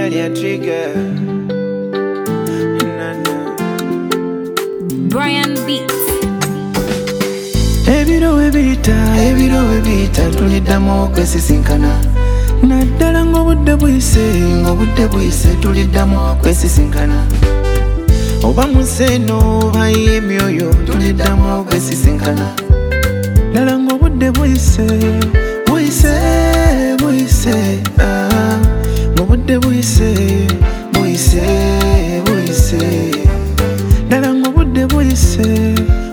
Talia trigger. Brian Beats. Ebiro webita tuliddamu okwesisinkana. Naddala ng'obudde buyise tuliddamu okwesisinkana. Oba museno oba y'emyoyo tuliddamu okwesisinkana. Ddala ng'obudde buyise ng'obudde buyise ddala ng'obudde buyise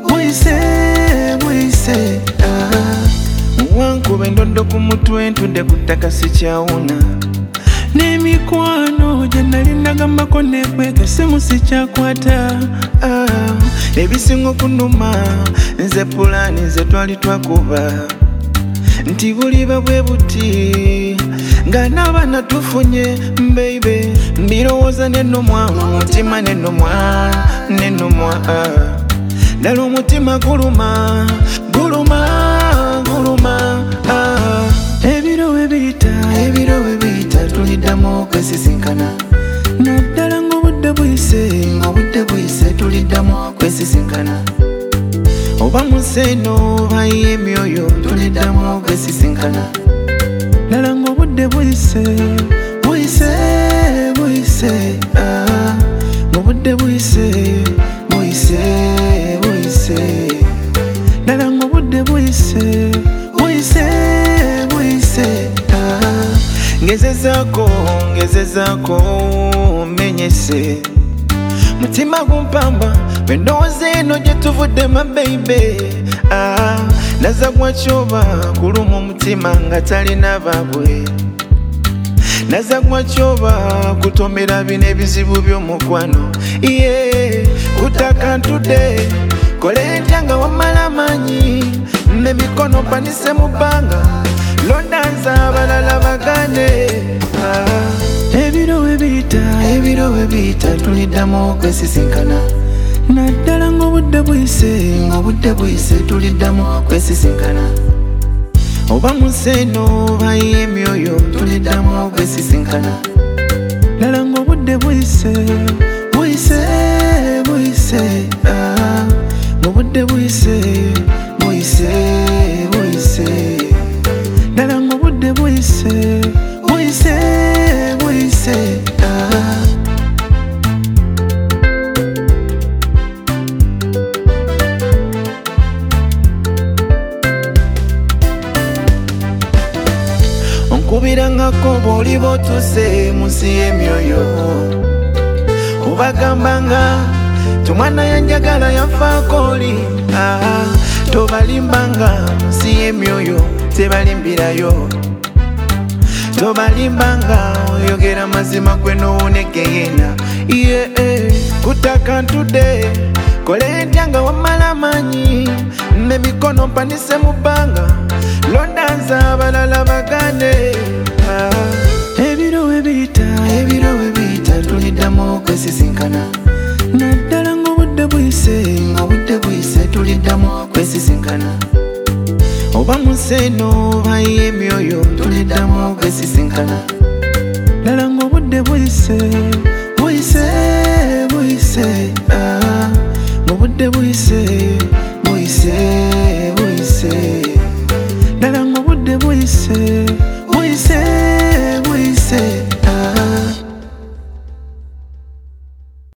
Wankuba endoddo ku mutwe ntudde ku ttaka sikyawuna. N'emikwano gye nali nagambako neekweka essimu sikyakwata. Ebisinga okunnuma nze pulaani ze twali twakuba nti buliba bwe buti nga n'abaana tufunye baby. Mbirowooza n'ennomwa omutima n'ennomwa ddala omutima guluma. Ebiro webiyita tuliddamu okwesisinkana. Naddala ng'obudde buyise tuliddamu okwesisinkana. Oba museno oba y'emyoyo tuliddamu okwesisinkana. Ddala ng'obudde buyise ng'obudde buyise ddala ng'obudde buyise ngezezaako menyese mutima gumpamba bendowooza eno gye tuvudde mabeibe. Naza gwakyoba kuluma omutima nga talina babwe. Naza gwakyoba kutomera bino ebizibu by'omukwano. Kutaka ntudde kole ntya nga wamala amaanyi n'emikono mpanise mu bbanga londa nze abalala bagane. Ebiro webiyita tuliddamu okwesisinkana. Naddala ng'obudde buyise tuliddamu okwesisinkana. Oba museno oba y'emyoyo tuliddamu okwesisinkana. Ddala ng'obudde buyise ng'obudde buyise ddala ng'obudde buyise onkubirangako bw'oliba otuse munsi y'emyoyo. Obagambanga tomwana yanjagala yafaako oli. Tobalimbanga munsi y'emyoyo tebalimbirayo. Tobalimbanga oyogera mazima gwe n'owoneke yena. Kutaka ntudde kole ntya nga wamala amaanyi n'emikono mpanise mu bbanga londa nze abalala bagane. Ebiro webiyita tuliddamu okwesisinkana. Naddala ng'obudde buyise tuliddamu okwesisinkana. Oba museno oba y'emyoyo tuliddamu okwesisinkana. Ddala ng'obudde buyise ng'obudde buyise